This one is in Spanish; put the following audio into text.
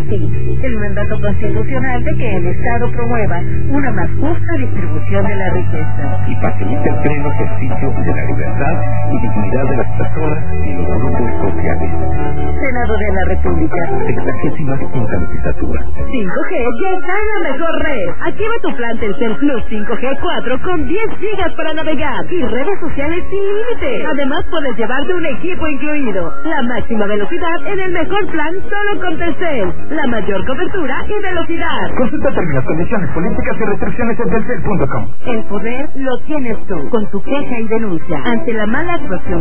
ti. El mandato constitucional de que el Estado promueva una más justa distribución de la riqueza. Y facilite el pleno ejercicio de la libertad y dignidad de las personas y los grupos sociales. Senado de la República. 65ª legislatura. 5G ya está en la mejor red. Activa tu plan Telcel Plus 5G 4 con 10 gigas para navegar y redes sociales sin límite. Además puedes llevarte un equipo incluido. La máxima velocidad en el mejor plan solo con Telcel. La mayor cobertura y velocidad. Consulta términos, condiciones, políticas y restricciones en telcel.com. El poder lo tienes tú, con tu queja y denuncia ante la mala actuación